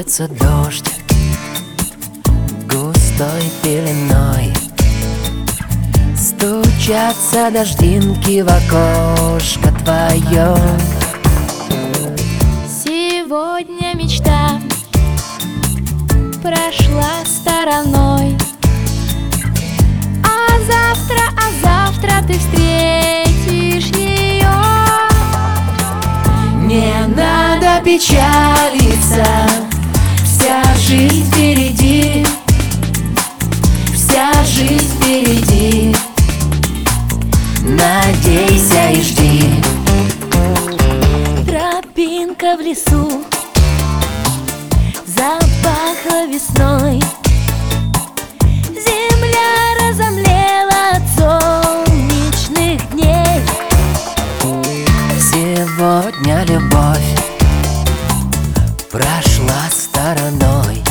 Сыпется дождь густой пеленой, стучатся дождинки в окошко твое. Сегодня мечта прошла стороной, а завтра ты встретишь ее. Не надо печалиться, вся жизнь впереди, вся жизнь впереди. Надейся и жди. Тропинка в лесу запахла весной, земля разомлела от солнечных дней. Сегодня любовь прошла стороной,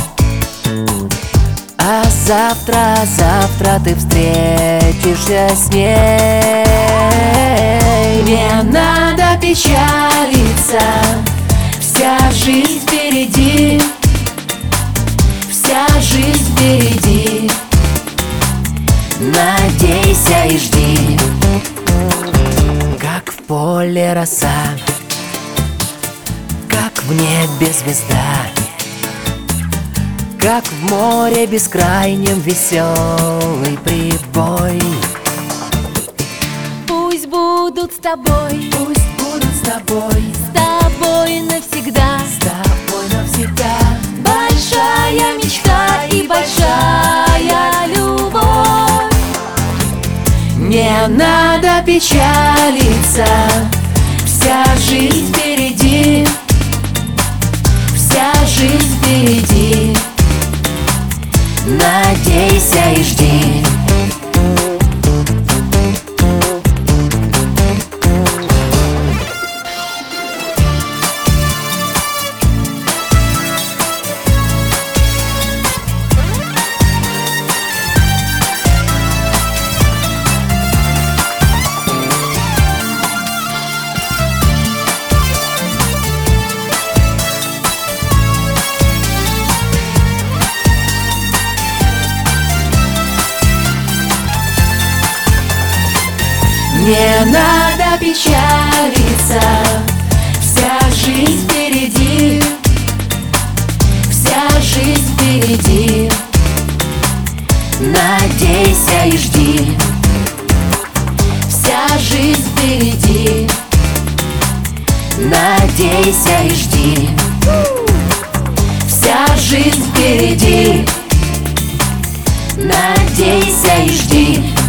а завтра ты встретишься с ней. Не надо печалиться, вся жизнь впереди, вся жизнь впереди. Надейся и жди. Как в поле роса, как в небе звезда, как в море бескрайнем веселый прибой. Пусть будут с тобой, Пусть будут с тобой навсегда, с тобой навсегда. большая мечта и большая любовь. Не надо печалиться, вся жизнь впереди, вся жизнь впереди. Надейся и жди. Не надо печалиться, вся жизнь впереди, вся жизнь впереди. Надейся и жди. Вся жизнь впереди. Надейся и жди. Вся жизнь впереди. Надейся и жди.